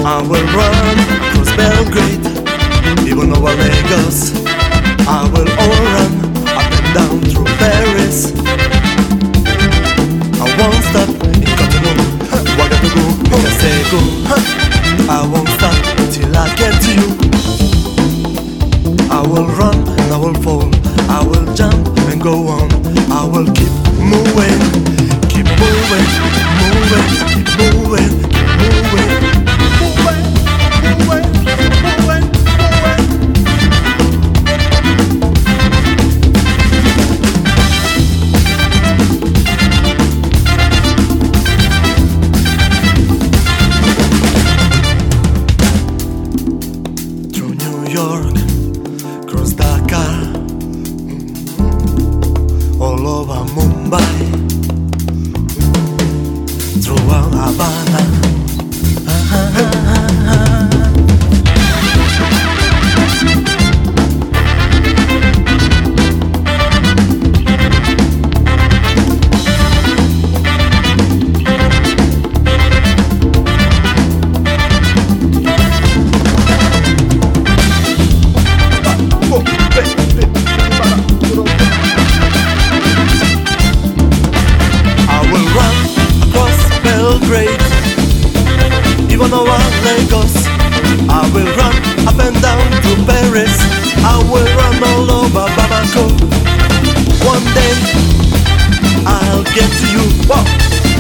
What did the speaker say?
I will run across Belgrade, even over Lagos. I will all run up and down through Paris. I won't stop in Cotonou, Ouagadougou, Kasego. I won't stop till I get to you. I will run and I will fall, I will jump and go on. I will keep moving, keep moving, moving, keep moving, moving, moving, moving, moving, moving. Through New York, cross Dakar, all over Mumbai, throughout Havana. Even over Lagos, I will run up and down to Paris. I will run all over Bamako. One day I'll get to you. Whoa.